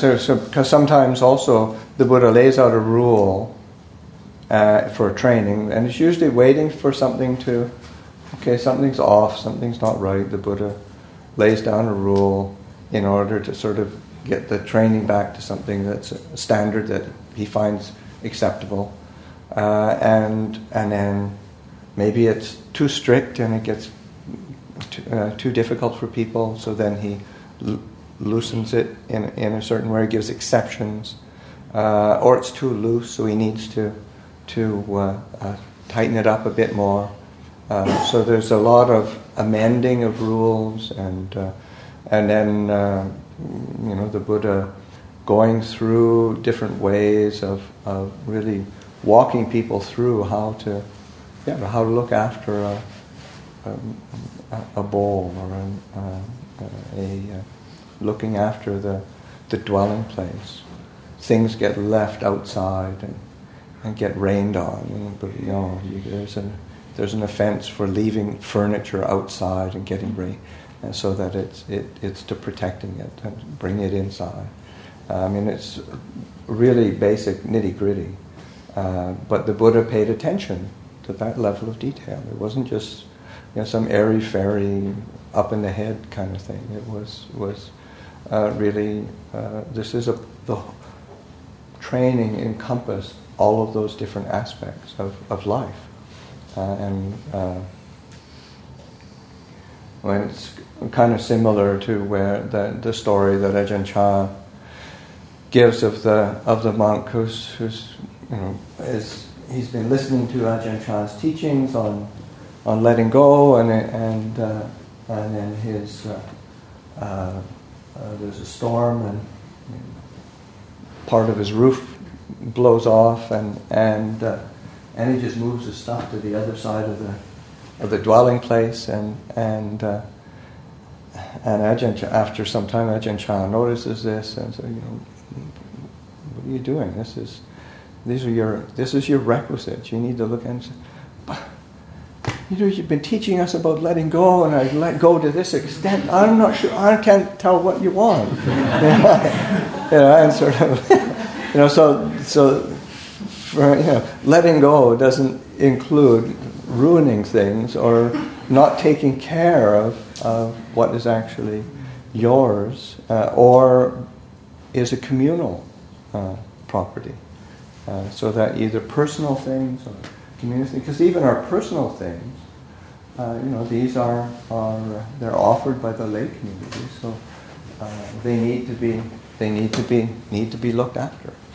Because sometimes also the Buddha lays out a rule for training, and it's usually waiting for something something's off, something's not right. The Buddha lays down a rule in order to sort of get the training back to something that's a standard that he finds acceptable. And then maybe it's too strict and it gets too difficult for people, so then he loosens it in a certain way, gives exceptions. Or it's too loose, so he needs to tighten it up a bit more. So there's a lot of amending of rules, and then the Buddha going through different ways of really walking people through how to look after a bowl, or looking after the dwelling place. Things get left outside and get rained on. But there's an offense for leaving furniture outside and getting rain, and so that it's to protecting it and bring it inside. It's really basic nitty-gritty. But the Buddha paid attention to that level of detail. It wasn't just some airy-fairy, up in the head kind of thing. It was really, the training encompassed all of those different aspects of life. When it's kind of similar to where the story that Ajahn Chah gives of the monk who's he's been listening to Ajahn Chah's teachings on letting go, and then his there's a storm and part of his roof blows off, and he just moves his stuff to the other side of the dwelling place, and Ajahn Chah, after some time, Ajahn Chah notices this and says, what are you doing? This is your requisites. You need to look and say, you've been teaching us about letting go, and I let go to this extent. I'm not sure. I can't tell what you want. And sort of, so for, letting go doesn't include ruining things or not taking care of what is actually yours, or is a communal property. So that either personal things or community, because even our personal things, these are they're offered by the lay community, so they need to be looked after.